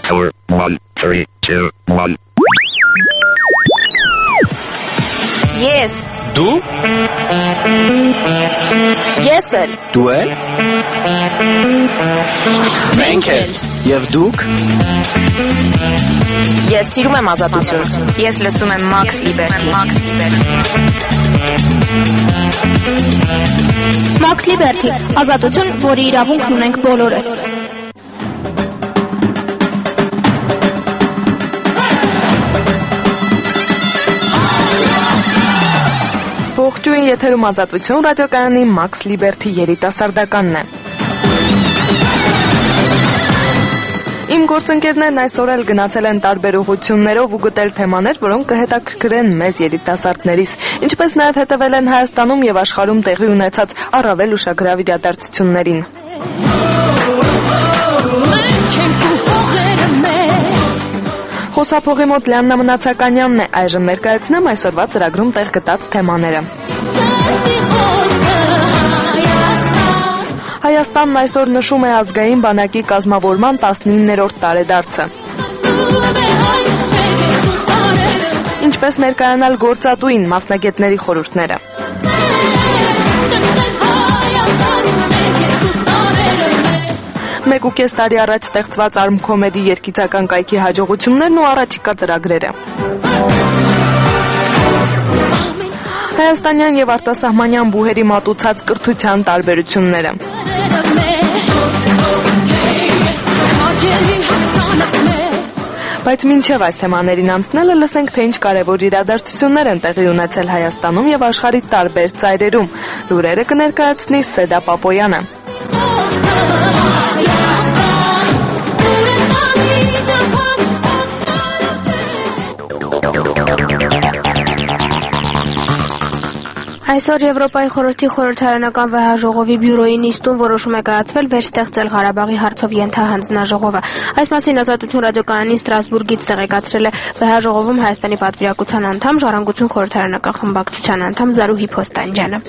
4, 1, 3, 2, 1. Ես Դու Ես էլ Դու էլ Մենք էլ Եվ դուք Ես սիրում եմ ազատություն Ես լսում եմ Max Liberty Max Liberty ազատություն, որի իրավունքն ունենք բոլորս Ողջույն, եթերում ազատություն ռադիոկայանի Max Liberty երիտասարդականն է։ Իմ գործընկերներն այսօր էլ գնացել են տարբեր ուղղություններով ու գտել թեմաներ, որոնք կհետաքրքրեն մեզ երիտասարդներիս, ինչպես նաև հետևել են Հայաստանում եւ աշխարհում տեղի ունեցած առավել ուշագրավ իրադարձություններին։ Խոսափողի մոտ Լիաննա Մնացականյանն է, այժմ ներկայացնեմ այսօրվա ծրագրում տեղ գտած թեմաները։ Հայաստանն այսօր նշում է ազգային բանակի կազմավորման 19-րդ տարեդարձը։ Ինչպես ներկայանալ գործատուին, մասնագետների խորհուրդները։ Մեկ ու կես տարի առաջ ստեղծված Արմքոմեդի երգիծական կայքի հաջողություններն ու առաջիկա ծրագրերը։ Հայաստանյան եւ արտասահմանյան բուհերի մատուցած կրթության տարբերությունները։ Բայց մինչև այս թեմաներին անցնելը լսենք, թե ինչ կարևոր իրադարձություններ են տեղի ունեցել Հայաստանում եւ աշխարհի տարբեր ծայրերում։ Լուրերը կներկայացնի Սեդա Պապոյանը։ Այսօր Եվրոպայի խորհրդի խորհրդարանական վեհաժողովի բյուրոյի նիստում որոշում է կայացվել վերստեղծել Ղարաբաղի հարցով ենթահանձնաժողովը։ Այս մասին Ազատություն ռադիոկայանին Ստրասբուրգից տեղեկացրել է վեհաժողովում Հայաստանի պատվիրակության անդամ, Ժառանգություն խորհրդարանական խմբակցության անդամ Զարուհի Փոստանջյանը։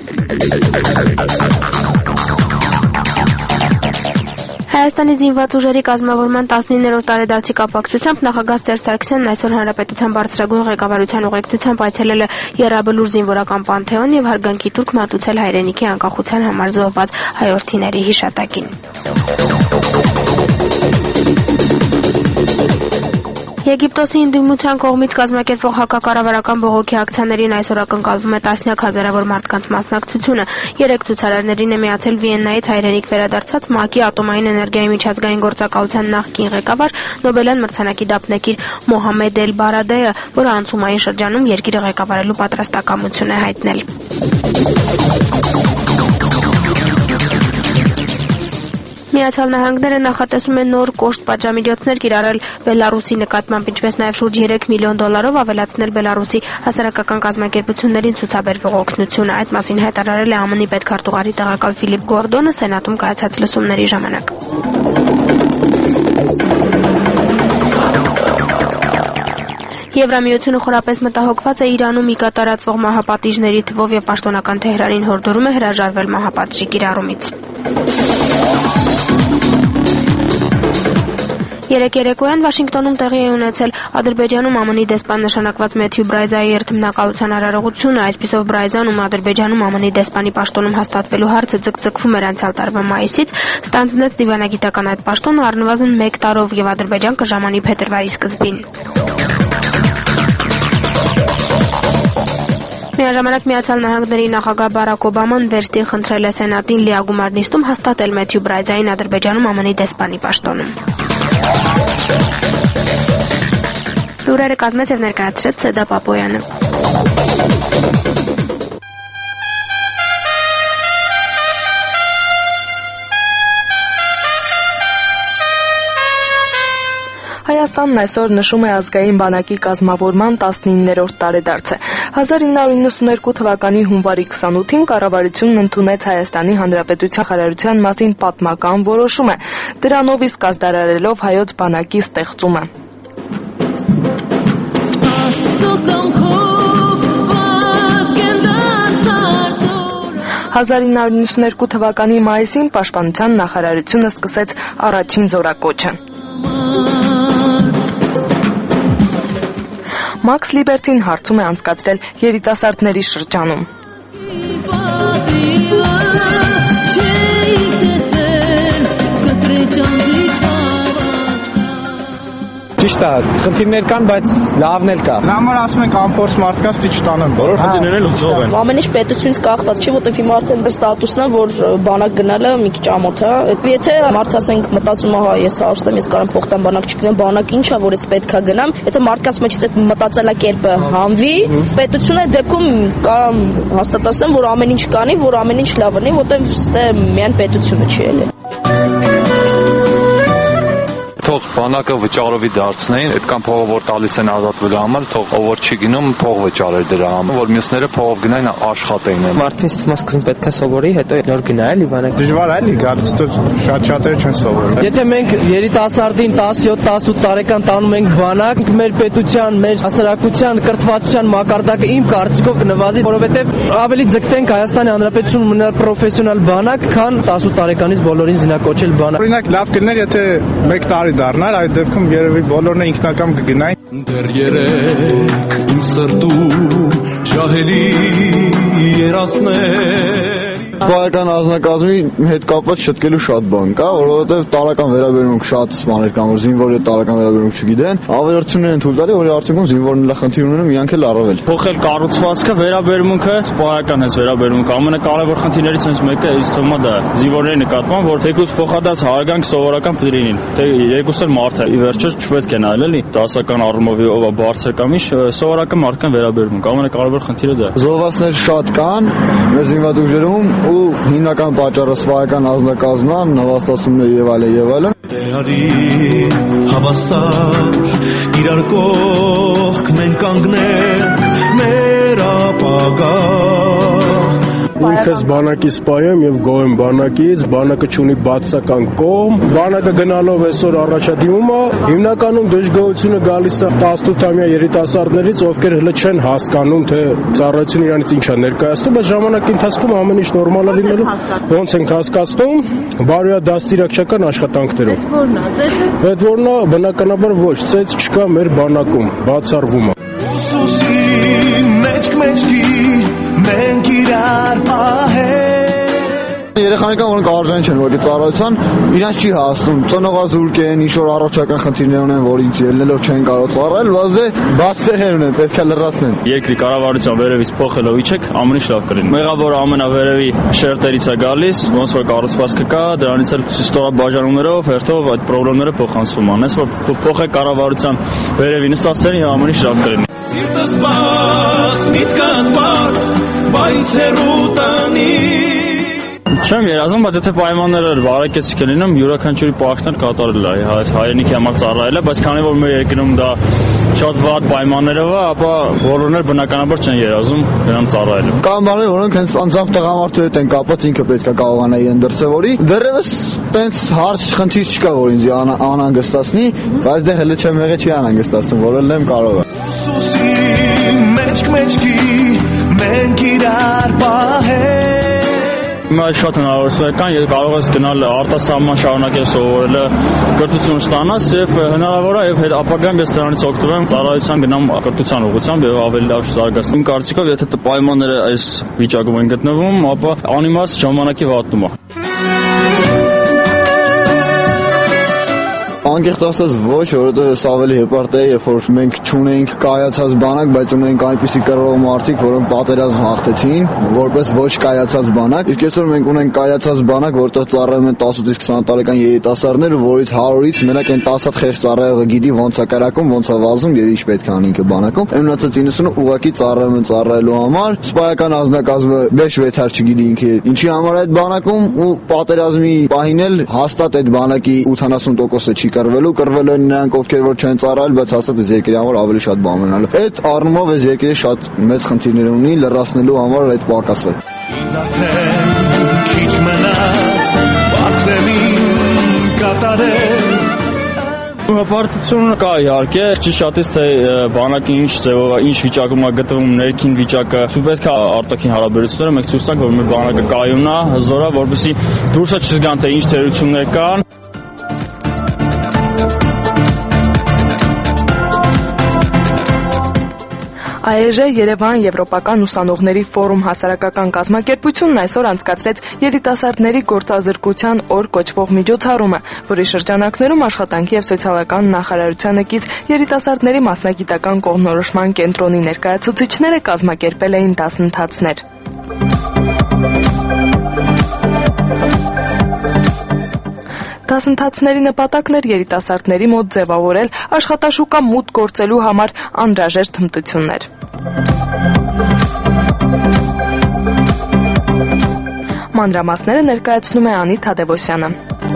Հայաստանի զինված ուժերի կազմավորման 19-րդ տարեդարձի կապակցությամբ նախագահ Սերժ Սարգսյանն այսօր Հանրապետության բարձրագույն ղեկավարության ուղեկցությամբ այցելել է Եռաբլուր զինվորական պանթեոն եւ հարգանքի տուրք մատուցել հայրենիքի անկախության համար զոհված հայրենիների հիշատակին։ Եգիպտոսի ընդդիմության կողմից կազմակերպվող հակակառավարական բողոքի ակցիաներին այսօր ակնկալվում է տասնյակ հազարավոր մարդկանց մասնակցությունը։ 3 ցուցարարներին է միացել Վիեննայից հայրենիք վերադարձած ՄԱԿ-ի ատոմային էներգիայի միջազգային գործակալության նախկին ղեկավար Նոբելյան մրցանակի դափնեկիր Մոհամեդ Էլ-Բարադեը, որը անցումային շրջանում երկիրը ղեկավարելու պատրաստակամություն է հայտնել։ Միացյալ Նահանգները նախատեսում են նոր կոշտ պատժամիջոցներ կիրառել Բելարուսի նկատմամբ, ինչպես նաև շուրջ 3 միլիոն դոլարով ավելացնել Բելարուսի հասարակական կազմակերպություններին ցուցաբերվող օգնությունը։ Այդ մասին հայտարարել է ԱՄՆ-ի պետքարտուղարի տեղակալ Ֆիլիպ Գորդոնը Սենատում կայացած լսումների ժամանակ։ Եվրամիությունը խորապես մտահոգված է Իրանում ի կատարածվող մահապատիժների թվով եւ պաշտոնական Թեհրանին հորդորում է հրաժարվել մահապատժի կիրառումից։ Երեկ երեկոյան Վաշինգտոնում տեղի է ունեցել Ադրբեջանում ԱՄՆ-ի դեսպան նշանակված Մեթյու Բրայզայի երթմնակալության արարողությունը, այսպիսով Բրայզան, ում Ադրբեջանում ԱՄՆ-ի դեսպանի պաշտոնում հաստատվելու հարցը ձգձգվում էր անցյալ տարվա մայիսից, ստանձնեց դիվանագիտական այդ պաշտոնը առնվազն 1 տարով եւ Ադրբեջան կժամանի փետրվարի սկզբին։ Միաժամանակ Միացյալ Նահանգների նախագահ Բարակ Օբաման վերստին խնդրել է Սենատին լիագումար նիստում հաստատել Մեթյու Բրայզային Ադրբեջանում ԱՄՆ-ի դեսպանի պաշտոնում։ Լուրերը կազմեց եւ ներկայացրեց Սեդա Պապոյանը։ Հայաստանն այսօր նշում է ազգային բանակի կազմավորման 19-րդ տարեդարձը։ 1992 թվականի հունվարի 28-ին կառավարությունն ընդունեց Հայաստանի Հանրապետության խաղաղության մասին պատմական որոշում է, դրանով իսկ կազմարարելով հայոց բանակի ստեղծումը։ 1992 թվականի մայիսին Պաշտպանության նախարարությունը սկսեց առաջին զորակոչը։ Մաքս Լիբերտին հարցում է անցկացրել երիտասարդների շրջանում։ Ճիշտ է, խնդիրներ կան, բայց լավն էլ կա։ Նամար ասում ենք ամփորձ մարդկանց պիտի չտանեն, բոլոր խնդիրները լուծող են։ Ամեն ինչ պետությունից կախված չի, որտեղ հիմա արդեն ստատուսն է, որ բանակ գնալը մի քիչ ամոթ է։ Եթե մարդ ասենք մտածում է, հա, ես հարուստ եմ, ես կարող եմ փոխտան բանակ չգնամ, բանակ ինչ է, որ ես պետքա գնամ, եթե մարդկանց մեջից այդ մտածելակերպը հանվի, պետությունը այդ դեպքում կարող հաստատ ասեմ, որ ամեն ինչ կանի, որ ամեն ինչ լավ լինի, որտեղ ստե միայն պետությունը չի էլի։ Թող բանակը վճարովի դարձնեին, այդքան փողը որ տալիս են ազատվելու համար, թող ով որ չի գնում փող վճարեր դրա համար, որ մյուսները փողով գնային աշխատեին։ Մարդին սկզբում պետք է սովորի, հետո նոր գնա էլի բանակ։ Դժվար է էլի, գալիս շատ-շատերը չեն սովորում։ Եթե մենք երիտասարդին 17-18 տարեկան տանում ենք բանակ, մեր պետության, մեր հասարակության կրթվածության մակարդակը իմ կարծիքով կնվազի, որովհետև ավելի ձգտենք Հայաստանի Հանրապետություն մնալ պրոֆեսիոնալ բանակ, քան 18 տարեկանից բոլորին զինակոչել բանակ։ Օրինակ լավ կլիներ, եթե 1 տարի դառնար, այդ դեպքում երևի բոլորն ինքնակամ կգնային։ Դեռ երեք իմ սրտում ջահելի երասներ Սպայական ազնագազմի հետ կապված շտկելու շատ բան կա, որովհետև տարական վերաբերմունք շատ սպաներ կան, որ զինվորները տարական վերաբերմունք չգիտեն, ավելորդություններ են թույլ տալի, որի արդյունքում զինվորները խնդիր ունեն իրանք էլ առավել։ Փոխել կառուցվածքը, վերաբերմունքը, սպայական է վերաբերմունքը, ամենակարևոր խնդիրներից հենց մեկը ինձ թվում է դա զինվորների նկատմամբ, որ թեկուզ փոխադարձ հարգանք սովորական պետք է լինի։ Թե երկուսը էլ մարդ է, ի վերջո չպետք է նայել էլի դասական առումով ով է բարձր կամ ինչ, սովորական մարդկան վերաբերմունք, ամենակարևոր խնդիրը դա է։ Զոհվածներ շատ կան մեր զինված ուժերում ու հիմնական պատճառը սպայական ազնագազմն, նվաստացումներ եւ այլն։ Դերարի հավասար իրար կողք մենք կանգնենք մեր ապագա Ինքս բանակի սպայ եմ եւ գոհ եմ բանակից, բանակը չունի բացական կողմ, բանակը գնալով այսօր առաջադիմում է, հիմնականում դժգոհությունը գալիս է 18-ամյա երիտասարդներից, ովքեր հենց չեն հասկանում, թե ծառայությունը իրանից ինչ է ներկայացնում, բայց ժամանակի ընթացքում ամեն ինչ նորմալ է լինելու, ոնց ենք հասկացնում, բարոյադաստիարակչական աշխատանքներով։ Այդ որն է, բնականաբար ոչ, ծեծ չկա մեր բանակում, բացառվում է։ Մենք իրար Երեխաներ կան, որոնք արժան չեն որի ծառայության, իրանց չի հասնում, ծնողազուրկ են, ինչ-որ առողջական խնդիրներ ունեն, որից ելնելով չեն կարող ծառայել, բայց դե բաց ցեղեր ունեն, պետք է լրացնեն։ Երկրի կառավարության վերևից փոխելով իջեք, ամեն ինչ լավ կլինի։ Մեղավորը ամենավերևի շերտերից է գալիս, ոնց որ կառուցվածքը կա, դրանից էլ ստորաբաժանումներով, հերթով այդ խնդիրները փոխանցվում են, հենց որ փոխեք կառավարության վերևի նստածներին, ամեն ինչ լավ կլինի։ Սիրտը սպաս, միտքը սպաս, բայց հեռու տանի Չեմ երազում, բայց եթե պայմանները բարեկեցիկ լինեն, յուրաքանչյուրի պարտքներ կատարել է, հայրենիքի համար ծառայել է, բայց քանի որ մեր երկրում դա շատ վատ պայմաններով է, ապա բոլորն էլ բնականաբար չեն երազում նրան ծառայել։ Կան բաներ, որոնք հենց անձամբ տղամարդու հետ են կապված, ինքը պետք է կարողանա իրեն դրսևորի։ Դեռևս տենց հարց խնդիր չկա, որ ինձ անհանգստացնի, բայց դե հələ չեմ եղել չի անհանգստացնում, որելն եմ կարող է։ Մեջքի մենք իրար պահենք Հիմա շատ հնարավորություններ կան, եթե կարող ես գնալ արտասահման շարունակել սովորելը, կրթություն ստանաս եւ հնարավոր է եւ ապագայում ես դրանից օգտվեմ, ծառայության գնամ կրթության ուղղությամբ եւ ավելի լավ զարգացնեմ։ Իմ կարծիքով, եթե պայմանները այս վիճակում են գտնվում, ապա անիմաստ ժամանակի վատնում է։ Անկեղծ ասած ոչ, որովհետև սա ավելի հպարտ է, երբ որ մենք չունենք կայացած բանակ, բայց ունենք այնպիսի կռվող մարդիկ, որոնք պատերազմ հաղթեցին, որպես ոչ կայացած բանակ։ Իսկ այսօր մենք ունենք կայացած բանակ, որտեղ ծառայում են 18-ից 20 տարեկան երիտասարդներ, որից 100-ից մենակ այն 10 հատ խեղճ ծառայողը գիտի ոնց է կերակում, ոնց է վազում եւ ինչ պետք է անի ինքը բանակում։ Մնացած 90-ը ուղղակի ծառայում են ծառայելու համար, սպայական ազնագազմը բեշ վեթար չգիտի ինքը ինչի համար այդ բանակում ու պատերազմի պահին էլ հաստատ այդ բանակի 80%-ը չի կռվելու են նրանք, ովքեր որ չեն ծառայել, բայց հաստատ այս երկրի համար ավելի շատ բան ունենալու։ Այդ առումով այս երկրի շատ մեծ խնդիրներ ունի լրացնելու համար այդ պակասը։ Ինձ արդեն քիչ մնաց բախտելին կատարել Հպարտություն կա իհարկե, չի շատից թե բանակի ինչ ձևով, ինչ վիճակում է գտնվում ներքին վիճակը, պետք է արտաքին հարաբերությունները մենք ցույց տանք, որ մեր բանակը կայունն է, հզոր է, որպեսզի դուրսը չզգան թե ինչ թերություններ կան։ ԱԵԺ Երևան Եվրոպական ուսանողների ֆորում հասարակական կազմակերպությունն այսօր անցկացրեց երիտասարդների գործազրկության օր կոչվող միջոցառումը, որի շրջանակներում աշխատանքի և սոցիալական նախարարությանը կից երիտասարդների մասնագիտական կողմնորոշման կենտրոնի ներկայացուցիչները կազմակերպել էին դասընթացներ։ Դասընթացների նպատակն էր երիտասարդների մոտ ձևավորել աշխատաշուկա մուտք գործելու համար անհրաժեշտ հմտություններ։ Մանրամասները ներկայացնում է Անի Թադևոսյանը։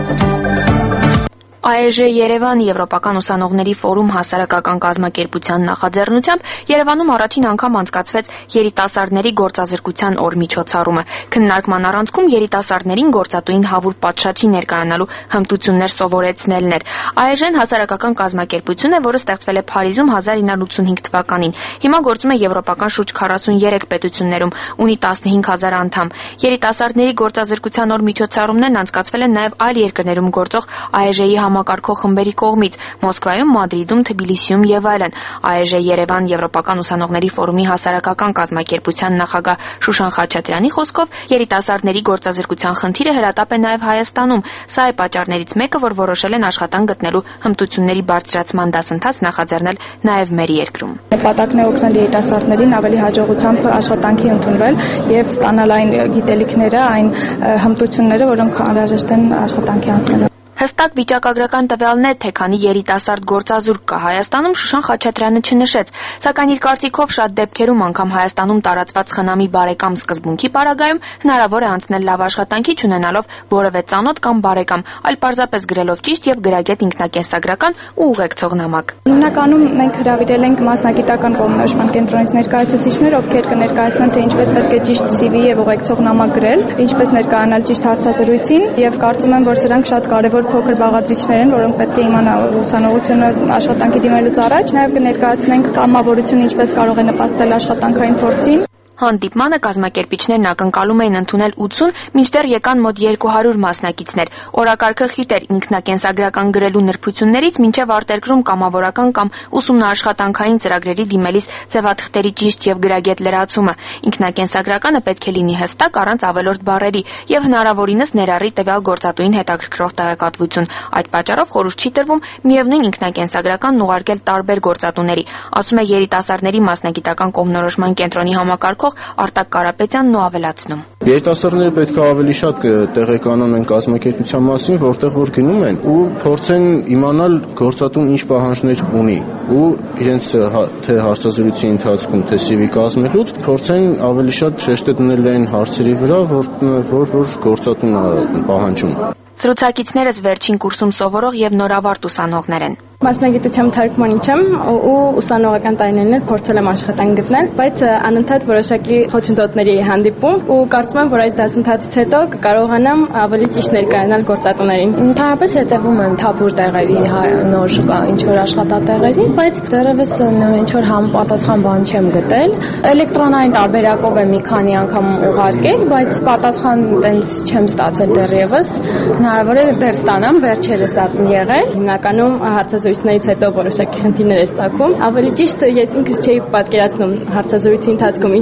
ԱԵԺ Երևան Եվրոպական ուսանողների ֆորում հասարակական կազմակերպության նախաձեռնությամբ Երևանում առաջին անգամ անցկացվեց երիտասարդների գործազրկության օր միջոցառումը։ Քննարկման առանցքում երիտասարդներին գործատուին հավուր պատշաճի ներկայանալու հմտություններ սովորեցնելն էր։ ԱԵԺ-ն հասարակական կազմակերպություն է, որը ստեղծվել է Փարիզում 1985 թվականին։ Հիմա գործում է եվրոպական շուրջ 43 պետություններում, ունի 15000 անդամ։ Երիտասարդների գործազրկության օր միջոցառումներն անցկացվել են նաև այլ երկրներում գործող ԱԵԺ-ի համակարգող խմբերի կողմից՝ Մոսկվայում, Մադրիդում, Թբիլիսիում եւ այլն։ ԱԵԺ Երևան Եվրոպական ուսանողների ֆորումի հասարակական կազմակերպության նախագահ Շուշան Խաչատրյանի խոսքով երիտասարդների գործազրկության խնդիրը հրատապ է նաեւ Հայաստանում։ Սա է պատճառներից մեկը, որ որոշել են աշխատանք գտնելու հմտությունների բարձրացման դասընթաց նախաձեռնել նաեւ մեր երկրում։ Նպատակն է օգնել երիտասարդներին ավելի հաջողությամբ աշխատանքի ընդունվել եւ ստանալ այն գիտելիքները, այն հմտությունները, որոնք անհրաժեշտ են աշխատանքի անցնելու։ Հստակ վիճակագրական տվյալներ, թե քանի երիտասարդ գործազուրկ կա Հայաստանում, Շուշան Խաչատրյանը չնշեց, սակայն իր կարծիքով շատ դեպքերում անգամ Հայաստանում տարածված խնամի բարեկամ սկզբունքի պարագայում հնարավոր է անցնել լավ աշխատանքի չունենալով որևէ ծանոթ կամ բարեկամ, այլ պարզապես գրելով ճիշտ եւ գրագետ ինքնակենսագրական ու ուղեկցող նամակ։ Հիմնականում մենք հրավիրել ենք մասնագիտական կողմնորոշման կենտրոնից ներկայացուցիչներ, ովքեր կներկայացնեն, թե ինչպես պետք է ճիշտ CV եւ ուղեկցող նամակ գրել, ինչպես ներկայանալ ճիշտ հարցազրույցին, եւ կարծում եմ, որ սրանք շատ կարեւոր փոքր բաղադրիչներ են, որոնք պետք է իմանան ուսանողությունը աշխատանքի դիմելուց առաջ, նաև կներկայացնենք կամավորությունը ինչպես կարող է նպաստել աշխատանքային փորձին։ Հանդիպմանը կազմակերպիչներն ակնկալում էին ընդունել 80, մինչդեռ եկան մոտ 200 մասնակիցներ։ Օրակարգը խիտ էր ինքնակենսագրական գրելու նրբություններից մինչև արտերկրում կամավորական կամ ուսումնաաշխատանքային ծրագրերի դիմելիս ձևաթղթերի ճիշտ եւ գրագետ լրացումը։ Ինքնակենսագրականը պետք է լինի հստակ, առանց ավելորդ բառերի եւ հնարավորինս ներառի տվյալ գործատուին հետաքրքրող տեղեկատվություն։ Այդ պատճառով խորհուրդ չի տրվում միևնույն ինքնակենսագրականն ուղարկել տարբեր գործատուների, ասում է երիտասարդների մասնագիտական կողմնորոշման կենտրոնի համակարգող Արտակ Կարապետյանն ու ավելացնում. Երիտասարդները պետք է ավելի շատ տեղեկանան կազմակերպության մասին, որտեղ որ գնում են ու փորձեն իմանալ գործատուն ինչ պահանջներ ունի ու իրենց թե հարցազրույցի ընթացքում, թե CV կազմելուց փորձեն ավելի շատ շեշտ դնել այն հարցերի վրա, որ գործատուն պահանջում։ Զրուցակիցներս վերջին կուրսում սովորող եւ նորավարտ ուսանողներ են։ Մասնագիտությամբ թարգմանիչ եմ ու ուսանողական տարիներն էլ փորձել եմ աշխատանք գտնել, բայց անընդհատ որոշակի խոչընդոտների հանդիպում ու կարծում եմ, որ այս դասընթացից հետո կարողանամ ավելի ճիշտ ներկայանալ գործատուներին։ Ընդհանրապես հետևում եմ թափուր տեղերի, նոր ինչ-որ աշխատատեղերի, բայց դեռևս ինչ-որ համապատասխան բան չեմ գտել։ Էլեկտրոնային տարբերակով եմ մի քանի անգամ ուղարկել, բայց պատասխան տենց չեմ ստացել դեռևս։ Հնարավոր է դեռ ստանամ, վերջերս եղել։ Հիմնականում հարցազրույցներից հետո որոշակի խնդիրներ էր ծագում։ Ավելի ճիշտ ես ինքս չէի պատկերացնում հարցազրույցի ընթացքում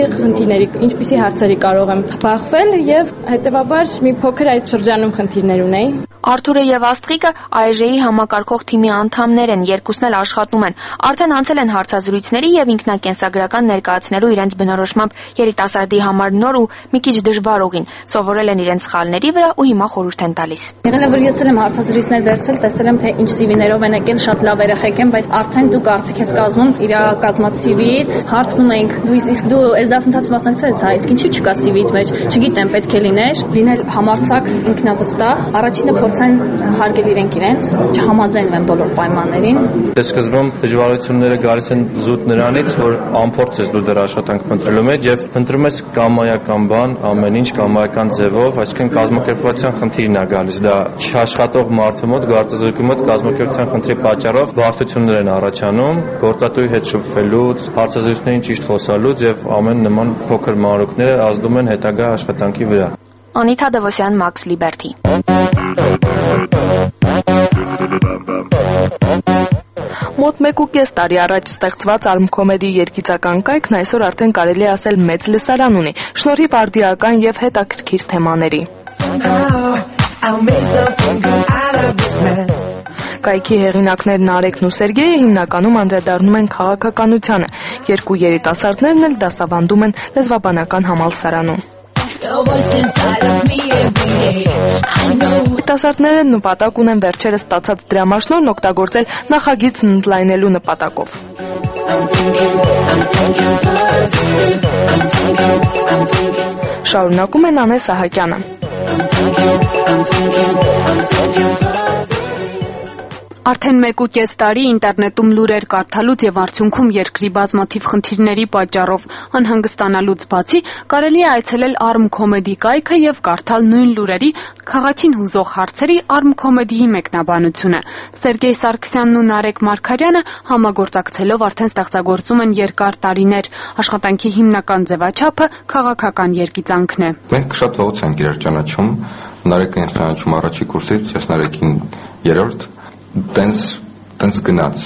ինչպիսի հարցերի կարող եմ բախվել եւ հետեւաբար մի փոքր այդ շրջանում խնդիրներ ունեի։ Արթուրը եւ Աստղիկը ԱԵԺ-ի համակարգող թիմի անդամներ են, երկուսն էլ աշխատում են։ Արդեն անցել են հարցազրույցների եւ ինքնակենսագրական ներկայացնելու իրենց բնորոշմամբ երիտասարդի համար նոր ու մի քիչ դժվար ուղին։ Սովորել են իրենց սխալների վրա ու հիմա խորհուրդ են տալիս։ Եղել է, որ ես էլ եմ հարցազրույցներ վերցել, տեսել եմ, թե ինչ CV-ներով են եկել, շատ լավ երեխեք են, բայց արդեն դու կարծիք ես կազմում իր կազմած CV-ից, հարցնում ենք, դու այս դասընթացի մասնակցել ես, հա, իսկ ինչու չկա CV-իդ մեջ, չգիտեմ, պետք է լինել համարձակ, ինքնավստահ, առաջինը փորձեն հարգել իրենց, չհամաձայնվեն բոլոր պայմաններին։ Սկզբում դժվարությունները գալիս են զուտ նրանից, որ անփորձ ես դու դեռ աշխատանք փնտրելու մեջ եւ փնտրում ես կամայական բան, ամեն ինչ կամայական ձևով, այսինքն կազմակերպվածության խնդիրն է գալիս, դա չաշխատող մարդու մոտ, գործազրկի մոտ կազմակերպության խնդրի պատճառով բարդություններ են առաջանում, գործատուի հետ շփվելուց, հարցազրույցներին ճիշտ խոսալուց եւ ամեն նման փոքր մանրուքները ազդում են հետագա աշխատանքի վրա։ Անիթա Դավոսյան, Max Liberty։ Մոտ Մոտ 1.5 տարի առաջ ստեղծված Արմքոմեդի երգիծական կայքն այսօր արդեն կարելի է ասել մեծ լսարան ունի, շնորհիվ արդիական եւ հետաքրքիր թեմաների։ Կայքի հեղինակներն Արեգն ու Սերգեյը հիմնականում անդրադառնում են քաղաքականությանը, երկու երիտասարդներն էլ դասավանդում են լեզվաբանական համալսարանում։ Երիտասարդները նպատակ ունեն վերջերս ստացած դրամաշնորհն օգտագործել նախագիծն ընդլայնելու նպատակով։ Շարունակում է Նանե Սահակյանը։ Արդեն 1.5 տարի ինտերնետում լուրեր կարդալուց եւ արդյունքում երկրի բազմաթիվ խնդիրների պատճառով անհանգստանալուց բացի կարելի է այցելել Արմքոմեդի կայքը եւ կարդալ նույն լուրերի քաղաքին հուզող հարցերի Արմքոմեդիի մեկնաբանությունը։ Սերգեյ Սարգսյանն ու Նարեկ Մարգարյանը համագործակցելով արդեն ստեղծագործում են երկար տարիներ։ Աշխատանքի հիմնական ձևաչափը քաղաքական երգիծանքն է։ Մենք շատ վաղուց ենք իրար ճանաչում, Նարեկը ինձ ճանաչում առաջի կուրսից, ես Նարեկին երրորդ տենց գնաց,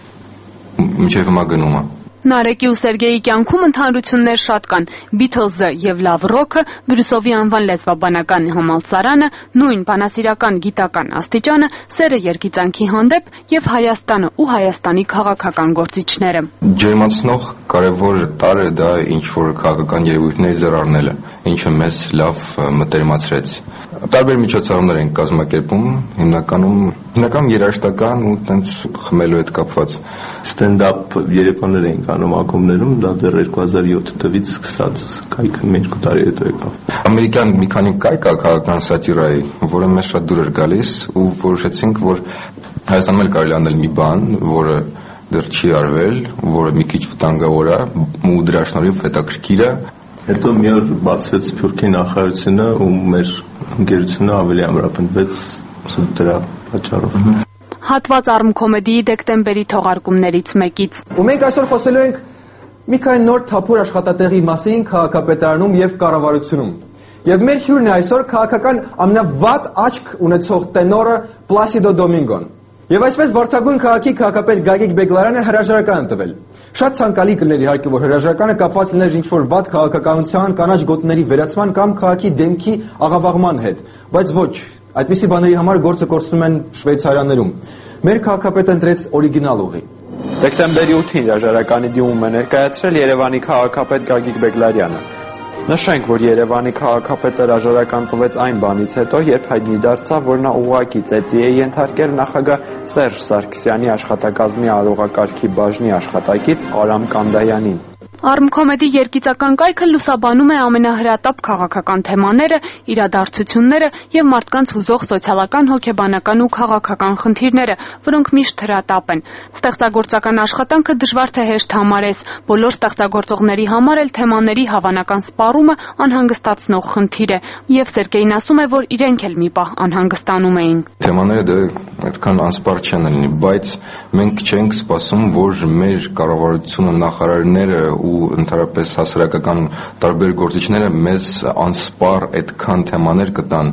մինչև հիմա գնում է։ Նարեկի ու Սերգեյի կյանքում ընդհանրություններ շատ կան։ Բիթլզը եւ լավ ռոքը, Բրյուսովի անվան լեզվաբանական համալսարանը, նույն բանասիրական գիտական աստիճանը, սերը երգիծանքի հանդեպ եւ Հայաստանը ու Հայաստանի քաղաքական գործիչները։ Ջերմացնող կարևոր տարը դա ինչ որ քաղաքական երևույթների ձեռ առնելը, ինչը մեզ լավ մտերմացրեց։ Տարբեր միջոցառումներ են կազմակերպում, հիմնականում երաժշտական ու տենց խմելու հետ կապված ստենդափ երեկոներ էին անում ակումբներում, դա դեռ 2007 թվականից սկսած կայքը 2 տարի հետո եկավ։ Ամերիկյան մի քանի կայք կա քաղաքական սատիրայի, որը մեզ շատ դուր էր գալիս ու որոշեցինք, որ Հայաստանում էլ կարելի անել մի բան, որը դեռ չի արվել, որը մի քիչ վտանգավոր է ու դրա շնորհիվ հետաքրքիր է։ Հետո մի օր բացվեց Սփյուռքի նախարարությունը ու մեր ընկերությունը ավելի ամրապնդվեց դրա պատճառով։ Հատված Արմքոմեդիի դեկտեմբերի թողարկումներից մեկից։ Ու մենք այսօր խոսելու ենք մի քանի նոր թափուր աշխատատեղի մասին քաղաքապետարանում եւ կառավարությունում։ Եվ մեր հյուրն է այսօր քաղաքական ամենավատ աչք ունեցող տենորը Պլասիդո Դոմինգոն։ Եվ այսպես Վարդագույն քաղաքի քաղաքապետ Գագիկ Բեգլարյանը հրաժարական է տվել։ Շատ ցանկալի կլներ իհարկե, որ հրաժարականը կապված լիներ ինչ-որ վատ քաղաքականության, կանաչ գոտիների վերացման կամ քաղաքի դեմքի աղավաղման հետ, բայց ոչ, այդպիսի բաների համար գործը կորցնում են Շվեյցարիաներում։ Մեր քաղաքապետը ընտրեց օրիգինալ ուղի։ Դեկտեմբերի 8-ին հրաժարականի դիմում է ներկայացրել Երևանի քաղաքապետ Գագիկ Բեգլարյանը։ Նշենք, որ Երևանի քաղաքապետը հրաժարական տվեց այն բանից հետո, երբ հայտնի դարձավ, որ նա ուղղակի ծեծի է ենթարկել նախագահ Սերժ Սարգսյանի աշխատակազմի արողակարգի բաժնի աշխատակից Արամ Կանդայանին։ Արմքոմեդի երգիծական կայքը լուսաբանում է ամենահրատապ քաղաքական թեմաները, իրադարձությունները եւ մարդկանց հուզող սոցիալական, հոգեբանական ու քաղաքական խնդիրները, որոնք միշտ հրատապ են։ Ստեղծագործական աշխատանքը դժվար թե հեշտ համարես, բոլոր ստեղծագործողների համար էլ թեմաների հավանական սպառումը անհանգստացնող խնդիր է, եւ Սերգեյն ասում է, որ իրենք էլ մի պահ անհանգստանում էին։ Թեմաները դա այդքան անսպառ չեն լինի, բայց մենք չենք սպասում, որ մեր կառավարությունը, նախարարները ու ընդհանրապես հասարակական տարբեր գործիչները մեզ անսպառ այդքան թեմաներ կտան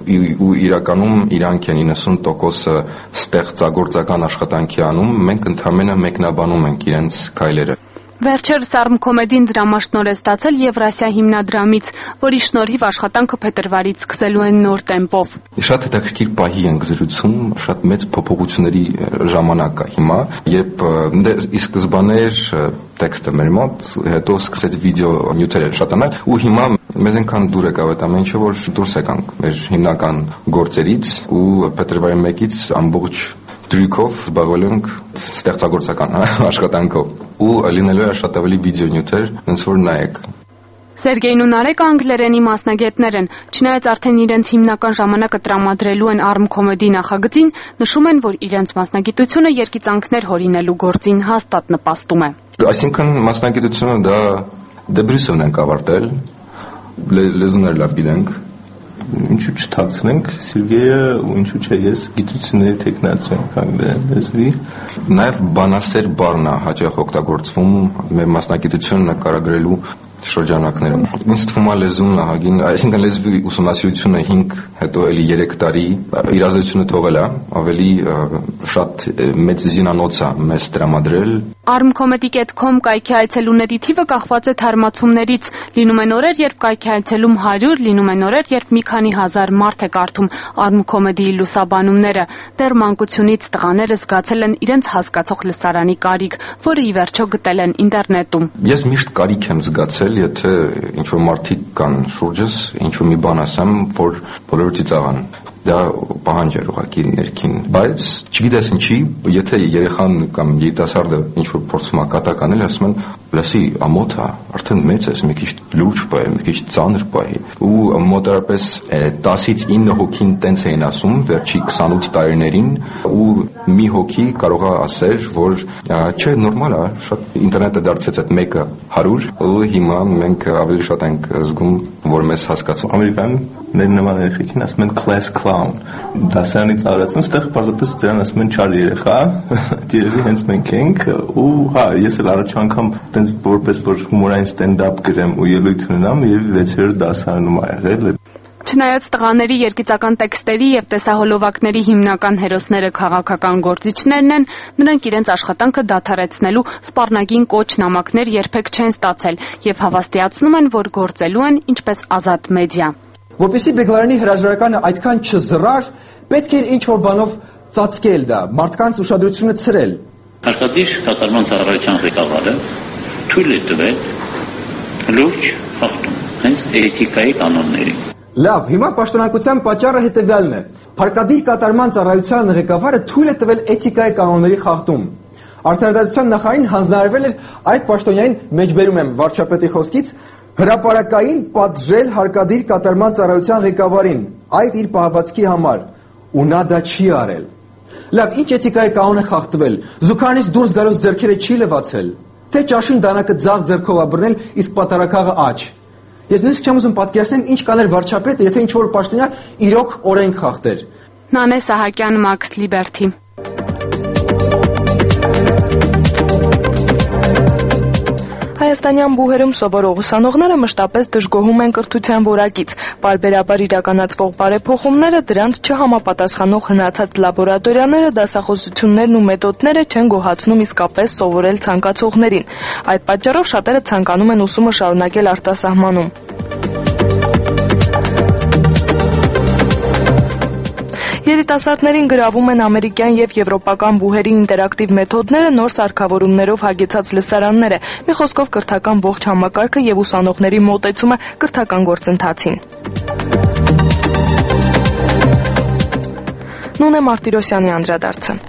ու իրականում իրանք են 90%-ը ստեղծագործական աշխատանքի անում, մենք ընդհանրապես մեկնաբանում ենք իրենց քայլերը։ Վերջերս Արմքոմեդին դրամաշնորհ է ստացել Եվրասիա հիմնադրամից, որի շնորհիվ աշխատանքը փետրվարից սկսելու են նոր տեմպով։ Շատ հետաքրքիր պահի ենք զրուցում, շատ մեծ փոփոխությունների ժամանակ է հիմա, երբ ի սկզբանե տեքստը մեր մոտ, հետո սկսեց վիդեո նյութերը շատանալ ու հիմա մեզ այնքան դուր եկավ այդ ամեն ինչը, որ դուրս եկանք մեր հիմնական գործերից ու փետրվարի 1-ից ամբողջ դրույքով զբաղվելու ենք ստեղծագործական աշխատանքով ու լինելու է շատ ավելի վիդեո նյութեր, ոնց որ նայեք։ Սերգեյն ու Նարեկը անգլերենի մասնագետներ են, չնայած արդեն իրենց հիմնական ժամանակը տրամադրելու են Արմքոմեդի նախագծին, նշում են, որ իրենց մասնագիտությունը երգիծանքներ հորինելու գործին հաստատ նպաստում է։ Այսինքն մասնագիտությունը դա Բրյուսովն ենք ավարտել, լեզուներ լավ գիտենք, ինչու չթաքցնենք, Սերգեյը ու ինչու չէ ես գիտությունների տեխնացու եմ անգլերեն լեզվի։ Նաև բանասեր բառն է հաճախ օգտագործվում մեր մասնագիտությունը նկարագրելու շրջանակներում։ Ինձ թվում է լեզուն ահագին, այսինքն լեզվի ուսումնասիրությունը 5 հետո էլի 3 տարի իրազեկությունը թողել է, ավելի շատ մեծ զինանոց է մեզ տրամադրել։ Armcomedy.com կայքի այցելուների թիվը կախված է թարմացումներից։ Լինում են օրեր, երբ կայքի այցելում 100, լինում են օրեր, երբ մի քանի հազար մարդ է կարդում Armcomedy-ի լուսաբանումները։ Դեռ մանկությունից տղաները զգացել են իրենց հասկացող լսարանի կարիք, որը ի վերջո գտել են ինտերնետում։ Ես միշտ կարիք եմ զգացել, եթե ինչ-որ մարդիկ կան շուրջս, ինչ-որ մի բան ասեմ, որ բոլորը ծիծաղան։ Դա պահանջ էր ուղղակի ներքին, բայց չգիտես ինչի, եթե երեխան կամ երիտասարդը ինչ-որ փորձում է կատակ անել, ասում են, լսի, ամոթ է, արդեն մեծ ես, մի քիչ լուրջ պահի, մի քիչ ծանր պահի։ Ու մոտարապես 10-ից 9 հոգին տենց էին ասում վերջի 28 տարիներին, ու մի հոգի կարող է ասել, որ չէ, նորմալ է, շատ ինտերնետը դարձեց այդ 1-100, ու հիմա մենք ավելի շատ ենք զգում, որ մեզ հասկացում։ Ամերիկան մեր նման երեխեքին ասում են class clown, դասարանից արածում, ստեղ պարզապես դրան ասում են չար երեխա, երևի հենց մենք ենք, ու հա, ես էլ առաջ անգամ տենց որպես որ հումորային stand-up գրեմ ու ելույթ ունենամ եւ 6-րդ դասարանում ա եղել։ Չնայած տղաների երգիծական տեքստերի եւ տեսահոլովակների հիմնական հերոսները քաղաքական գործիչներն են, նրանք իրենց աշխատանքը դադարեցնելու սպառնագին կոչ նամակներ երբեք չեն ստացել եւ հավաստիացնում են, որ գործելու են ինչպես ազատ մեդիա։ Որպեսզի Բեգլարյանի հրաժարականը այդքան չզռար, պետք էր ինչ-որ բանով ծածկել դա, մարդկանց ուշադրությունը ցրել։ Հարկադիր կատարման ծառայության ղեկավարը թույլ է տվել լուրջ խախտում հենց էթիկայի կանոնների։ Լավ, հիմա պաշտոնակության պատճառը հետևյալն է։ Հարկադիր կատարման ծառայության ղեկավարը թույլ է տվել էթիկայի կանոնների խախտում։ Արդարադատության նախարարին հանձնարարվել էր այդ պաշտոնյային մեջբերում եմ վարչապետի խոսքից հրապարակային պատժել հարկադիր կատարման ծառայության ղեկավարին այդ իր պահվածքի համար, ու նա դա չի արել։ Լավ, ինչ էթիկայի կանոն է խախտվել, զուգարանից դուրս գալուց ձեռքերը չի լվացել, թե ճաշին դանակը ձախ ձեռքով ա բռնել, իսկ պատարակաղը աջ։ Ես նույնիսկ չեմ ուզում պատկերացնել ինչ կաներ վարչապետը, եթե ինչ-որ պաշտոնյա իրոք օրենք խախտեր։ Նանե Սահակյան, Max Liberty։ Հայաստանյան բուհերում սովորող ուսանողները մշտապես դժգոհում են կրթության որակից։ Պարբերաբար իրականացվող բարեփոխումները, դրանց չհամապատասխանող հնացած լաբորատորիաները, դասախոսություններն ու մեթոդները չեն գոհացնում իսկապես սովորել ցանկացողներին։ Այդ պատճառով շատերը ցանկանում են ուսումը շարունակել արտասահմանում։ Երիտասարդներին գրավում են ամերիկյան եւ եվրոպական բուհերի ինտերակտիվ մեթոդները, նոր սարքավորումներով հագեցած լսարանները, մի խոսքով կրթական ողջ համակարգը եւ ուսանողների մոտեցումը կրթական գործընթացին։ Նունե Մարտիրոսյանի անդրադարձը։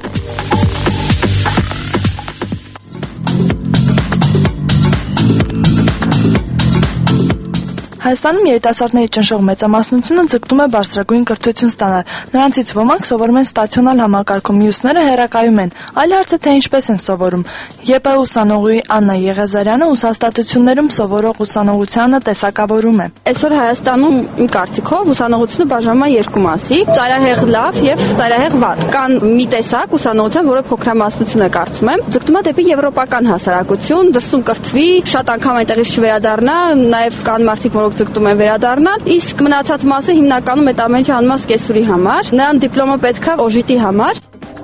Հայաստանում երիտասարդների ճնշող մեծամասնությունը ձգտում է բարձրագույն կրթություն ստանալ։ Նրանցից ոմանք սովորում են ստացիոնալ համակարգում, մյուսները հեռակայում են։ Այլ հարց է, թե ինչպես են սովորում։ ԵՊ ուսանողի Աննա Եղազարյանը ուսաստատություններում սովորող ուսանողությանը տեսակավորում է։ Այսօր Հայաստանում իմ կարծիքով ուսանողությունը բաժանվում է երկու մասի՝ ծայրահեղ լավ եւ ծայրահեղ վատ։ Կան մի տեսակ ուսանողության, որը փոքրամասնություն է, կարծում եմ, ձգտում է դեպի եվրոպական հասարակություն, դրսում կրթվի, շատ անգամ այնտեղից չվերադառնա, նաեւ կան մարդիկ, որոնք ձգտում են վերադառնալ, իսկ մնացած մասը հիմնականում այդ ամենը անում է սկեսուրի համար, նրան դիպլոմը պետք է օժիտի համար։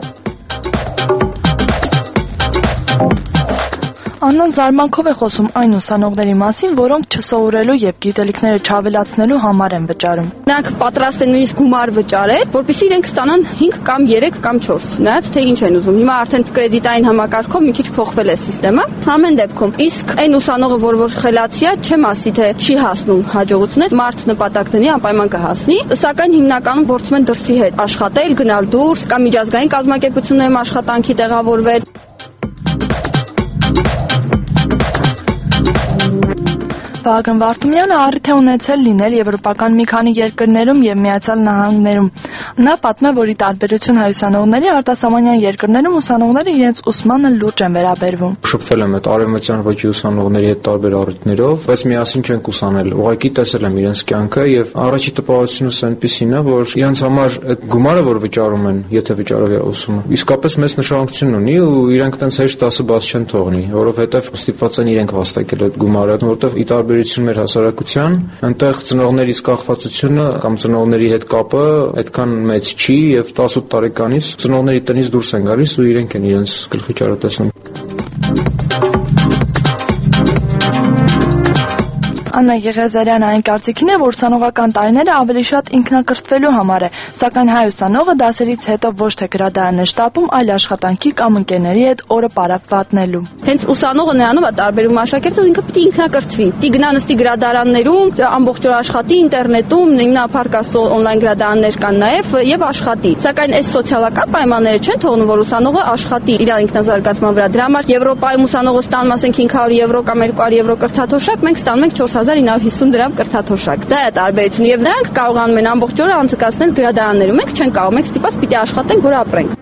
Աննան զարմանքով է խոսում այն ուսանողների մասին, որոնք չսովորելու եւ գիտելիքները չավելացնելու համար են վճարում։ Նրանք պատրաստ են նույնիսկ գումար վճարել, որպեսզի իրենք ստանան 5 կամ 3 կամ 4, նայած թե ինչ են ուզում։ Հիմա արդեն կրեդիտային համակարգով մի քիչ փոխվել է համակարգը։ Ամեն դեպքում, իսկ այն ուսանողը, որ խելացի է, չեմ ասի թե չի հասնում հաջողություններ, մարդ նպատակ դնի, անպայման կհասնի, սակայն հիմնականում փորձում են դրսի հետ աշխատել, գնալ դուրս կամ միջազգային կազմակերպություններում աշխատանքի տեղավորվել։ Վահագն Վարդումյանը առիթ է ունեցել լինել եվրոպական մի քանի երկրներում եւ Միացյալ Նահանգներում։ Նա պատմում է, որ ի տարբերություն հայ ուսանողների, արտասահմանյան երկրներում ուսանողները իրենց ուսմանը լուրջ են վերաբերվում։ Շփվել եմ այդ արևմտյան ոճի ուսանողների հետ տարբեր առիթներով, բայց միասին չենք ուսանել։ Ուղղակի տեսել եմ իրենց կյանքը եւ առաջի տպավորությունս այնպեսին է, որ իրենց համար այդ գումարը, որ վճարում են, եթե վճարով է ուսումը, իսկապես մեծ նշանակություն ունի ու իրենք տենց հեշտ 10 բաց չեն թողնի, որովհետեւ ստիպված են իրենք վաստակել այդ գումարը, որովհետեւ ի տարբերություն վերաբերություն մեր հասարակության, այնտեղ ծնողներից կախվածությունը կամ ծնողների հետ կապը այդքան մեծ չի եւ 18 տարեկանից ծնողների տնից դուրս են գալիս ու իրենք են իրենց գլխի ճարոտեսնում։ Աննա Եղիազարյանը այն կարծիքին է, որ ուսանողական տարիները ավելի շատ ինքնակրթվելու համար է, սակայն հայ ուսանողը դասերից հետո ոչ թե գրադարան է շտապում, այլ աշխատանքի կամ ընկերների հետ օրը պարապ վատնելու։ Հենց ուսանողը նրանով է տարբերում աշակերտը, ինքը պիտի ինքնակրթվի։ Պիտի գնա նստի գրադարաններում, ամբողջ օր աշխատի ինտերնետում, հիմնափառ օնլայն գրադարաններ կան նաև եւ աշխատի։ Սակայն այս սոցիալական պայմանները չեն թողնում, որ ուսանողը աշխատի իր ինքնազարգացման վրա։ Դրա համար Եվրոպայում ուսանողը ստանում ասենք 500 եվրո կամ 200 եվրո կրթաթոշակ, մենք ստանում ենք 4950 դրամ կրթաթոշակ։ Դա է տարբերությունը եւ նրանք կարողանում են ամբողջ օրը անցկացնել գրադարաններում։ Մենք չենք կարող, մենք ստիպած պիտի աշխատենք, որ ապրենք։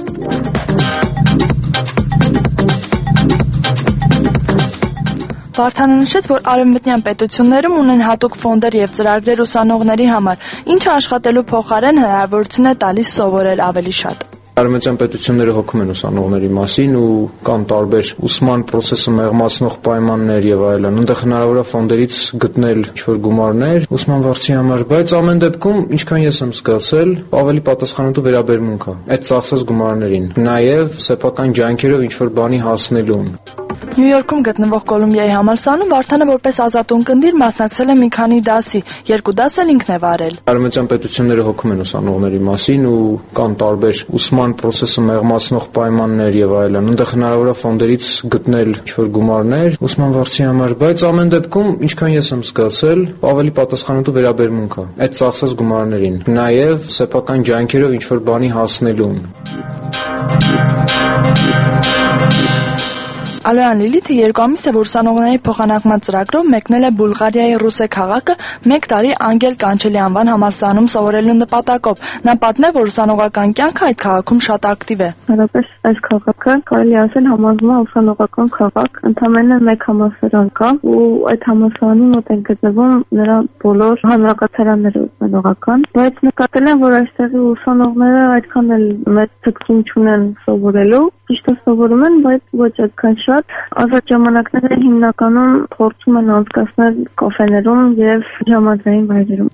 Վարդանը նշեց, որ արևմտյան պետություններում ունեն հատուկ ֆոնդեր եւ ծրագրեր ուսանողների համար, ինչը աշխատելու փոխարեն հնարավորություն է տալիս սովորել ավելի շատ։ Արևմտյան պետությունները հոգում են ուսանողների մասին ու կան տարբեր ուսման process-ը մեղմացնող պայմաններ եւ այլն։ Այնտեղ հնարավոր է ֆոնդերից գտնել ինչ-որ գումարներ ուսման վարձի համար, բայց ամեն դեպքում, ինչքան ես եմ զգացել, ավելի պատասխանատու վերաբերմունք է այդ ծախսած գումարներին, նաեւ սեփական ջանքերով ինչ-որ բանի հասնելուն։ Նյու Յորքում գտնվող Կոլումբիայի համալսարանում Վարդանը որպես ազատ ունկնդիր մասնակցել է մի քանի դասի, 2 դաս էլ ինքն է վարել։ Արևմտյան պետությունները հոգում են ուսանողների մասին ու կան տարբեր ուսման process-ը մեղմացնող պայմաններ եւ այլն։ Այնտեղ հնարավոր է ֆոնդերից գտնել ինչ-որ գումարներ ուսման վարձի համար, բայց ամեն դեպքում, ինչքան ես եմ զգացել, ավելի պատասխանատու վերաբերմունք է այդ ծախսած գումարներին, նաեւ սեփական ջանքերով ինչ-որ բանի հասնելուն։ Ալոյան Լիլիթը 2 ամիս է, որ ուսանողների փոխանակման ծրագրով մեկնել է Բուլղարիայի Ռուսե քաղաքը 1 տարի Անգել Կանչելի անվան համալսարանում սովորելու նպատակով։ Նա պատմել, որ ուսանողական կյանքը այդ քաղաքում շատ ակտիվ է։ Հատկապես այս քաղաքը կարելի ասել համարվում է ուսանողական քաղաք, ընդամենը 1 համալսարան կա ու այդ համալսարանի մոտ են գտնվում նրա բոլոր հանրակացարանները ուսանողական, բայց նկատել եմ, որ այստեղի ուսանողները այդքան էլ մեծ ցկցում չունեն սովորելու, ճիշտ է սովորում են, բայց ոչ այդքան շատ ազատ ժամանակները հիմնականում փորձում են անցկացնել կաֆեներում եւ ժամադրային վայրերում։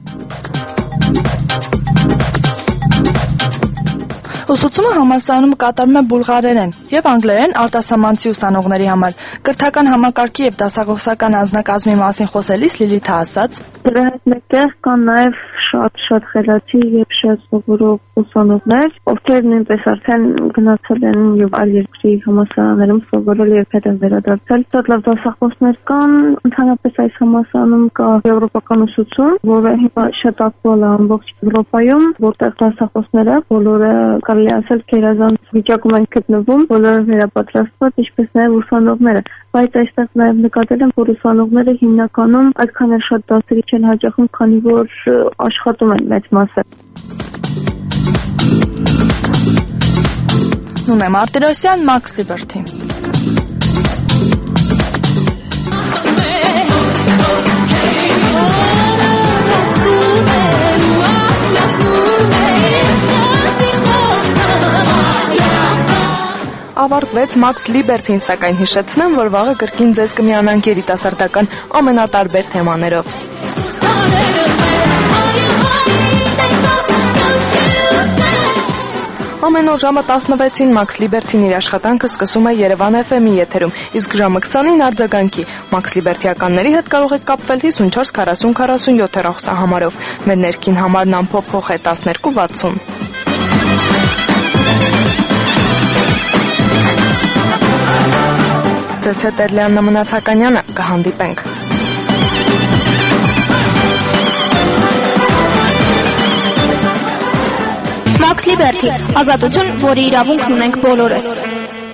Ուսուցումը համալսարանում կատարվում է բուլղարերեն եւ անգլերեն արտասահմանցի ուսանողների համար։ Կրթական համակարգի եւ դասախոսական անձնակազմի մասին խոսելիս Լիլիթը ասաց. Դրա հետ մեկտեղ կան նաեւ շատ խելացի եւ շատ սովորող ուսանողներ, ովքեր նույնպես արդեն գնացել են եւ այլ երկրի համալսարաններում սովորել եւ հետո վերադարձել։ Շատ լավ դասախոսներ կան, ընդհանրապես այս համալսարանում կա եվրոպական ուսուցում, որը հիմա շատ ակտուալ է ամբողջ Եվրոպայում, որտեղ դասախոսները բոլորը կարելի ասել գերազանց վիճակում են գտնվում, բոլորը վերապատրաստված, ինչպես նաեւ ուսանողները, բայց այստեղ նաեւ նկատել եմ, որ ուսանողները հիմնականում այդքան էլ շատ դասերի չեն հաճախում, քանի որ աշխատում են մեծ մասը։ Նունե Մարտիրոսյան, Max Liberty։ Ավարտվեց Max Liberty-ն, սակայն հիշեցնեմ, որ վաղը կրկին ձեզ կմիանանք երիտասարդական ամենատարբեր թեմաներով։ Ամեն օր ժամը 16-ին Max Liberty-ն իր աշխատանքը սկսում է Երևան FM-ի եթերում, իսկ ժամը 20-ին արձագանքի։ Max Liberty-ականների հետ կարող եք կապվել 54 40 47 հեռախոսահամարով։ Մեր ներքին համարն ամփոփող է 1260։ Ձեզ հետ էր Լիաննա Մնացականյանը, կհանդիպենք։ Max Liberty, ազատություն, որի իրավունքն ունենք բոլորս։